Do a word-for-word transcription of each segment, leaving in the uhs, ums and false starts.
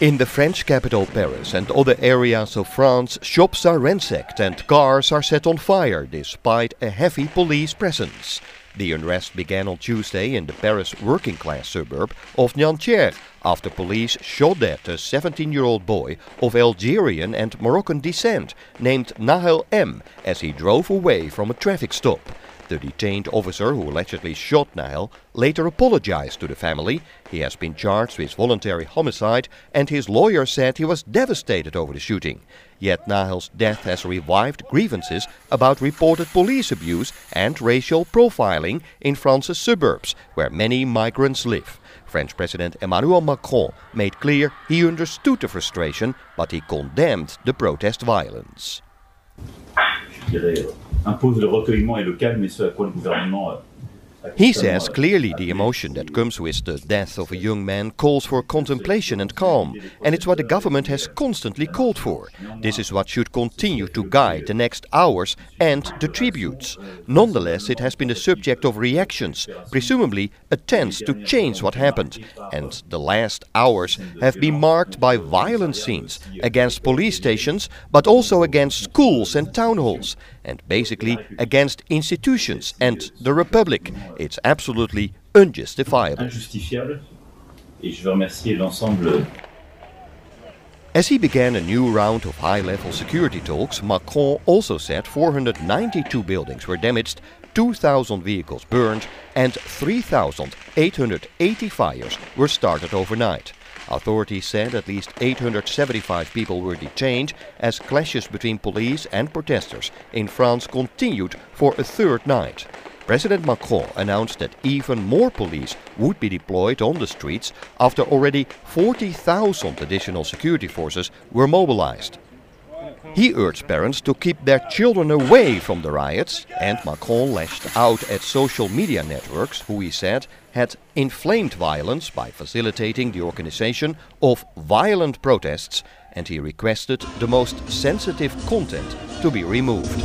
In the French capital Paris and other areas of France, shops are ransacked and cars are set on fire despite a heavy police presence. The unrest began on Tuesday in the Paris working-class suburb of Nanterre after police shot dead a seventeen-year-old boy of Algerian and Moroccan descent named Nahel M as he drove away from a traffic stop. The detained officer who allegedly shot Nahel later apologized to the family. He has been charged with voluntary homicide and his lawyer said he was devastated over the shooting. Yet Nahel's death has revived grievances about reported police abuse and racial profiling in France's suburbs, where many migrants live. French President Emmanuel Macron made clear he understood the frustration, but he condemned the protest violence. He says clearly the emotion that comes with the death of a young man calls for contemplation and calm, and it's what the government has constantly called for. This is what should continue to guide the next hours and the tributes. Nonetheless, it has been the subject of reactions, presumably attempts to change what happened, and the last hours have been marked by violent scenes against police stations, but also against schools and town halls, and basically against institutions and the Republic. It's absolutely unjustifiable. As he began a new round of high-level security talks, Macron also said four hundred ninety-two buildings were damaged, two thousand vehicles burned and three thousand eight hundred eighty fires were started overnight. Authorities said at least eight hundred seventy-five people were detained as clashes between police and protesters in France continued for a third night. President Macron announced that even more police would be deployed on the streets after already forty thousand additional security forces were mobilized. He urged parents to keep their children away from the riots, and Macron lashed out at social media networks who he said had inflamed violence by facilitating the organization of violent protests, and he requested the most sensitive content to be removed.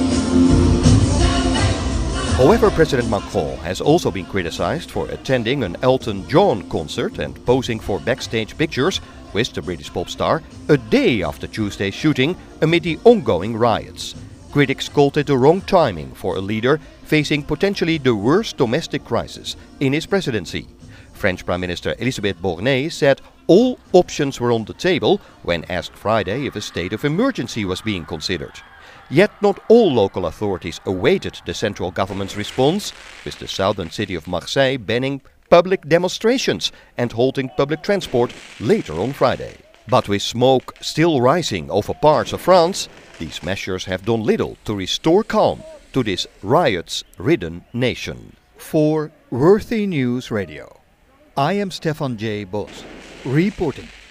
However, President Macron has also been criticized for attending an Elton John concert and posing for backstage pictures with the British pop star a day after Tuesday's shooting amid the ongoing riots. Critics called it the wrong timing for a leader facing potentially the worst domestic crisis in his presidency. French Prime Minister Elisabeth Borne said all options were on the table when asked Friday if a state of emergency was being considered. Yet not all local authorities awaited the central government's response, with the southern city of Marseille banning public demonstrations and halting public transport later on Friday. But with smoke still rising over parts of France, these measures have done little to restore calm to this riots-ridden nation. For Worthy News Radio, I am Stefan J. Bos, reporting.